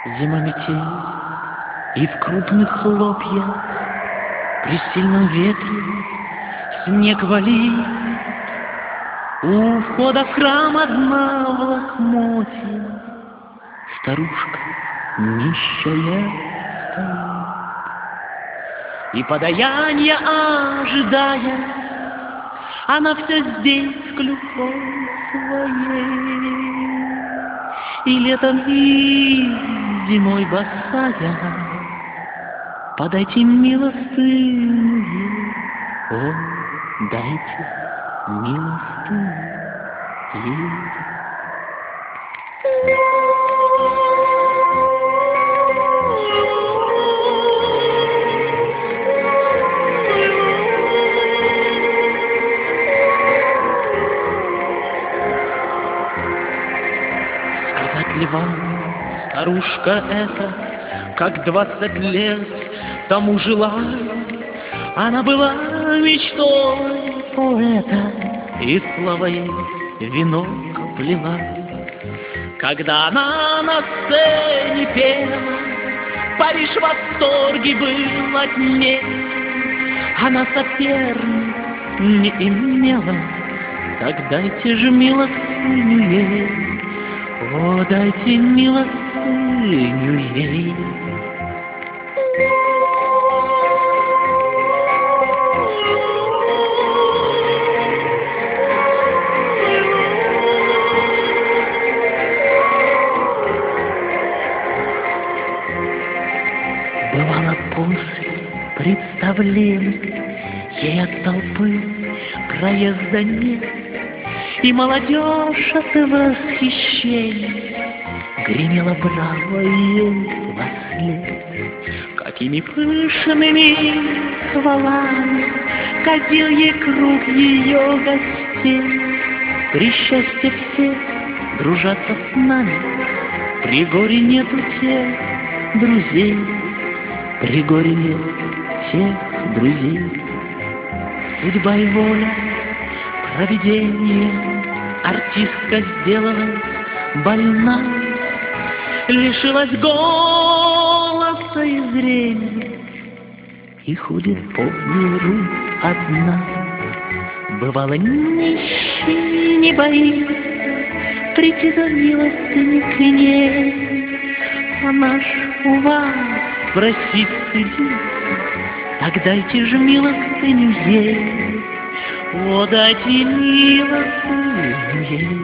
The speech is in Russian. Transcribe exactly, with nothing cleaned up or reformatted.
Зима метель, и в крупных хлопьях при сильном ветре снег валит. У входа в храм одна в лохмотье старушка нищая стоит. И подаяния ожидая, она все здесь в клюкой своей. И летом, и зимой босая, подайте милостыню ей, о, дайте милостыню ей. Сказать ли вам, старушка эта, как двадцать лет тому жила? Она была мечтой поэта, и слава ей венок плела. Когда она на сцене пела, Париж в восторге был от ней. Она соперниц не имела, так дайте же милостыню ей, о, дайте милостыню ей. Бывало после представления ей от толпы проезда нет, и молодежь от восхищения гремела браво ей вослед. Какими пышными хвалами катил ей круг ее гостей. При счастье все дружатся с нами, при горе нету тех друзей, при горе нет тех друзей. Судьба и воля, провидение, артистка сделалась больна, лишилась голоса и зрения и ходит по миру одна. Бывало, нищий не боится прийти за милостыней к ней, она ж у вас просить стыдится, так дайте же милостыню ей, о, дайте милостыню ей.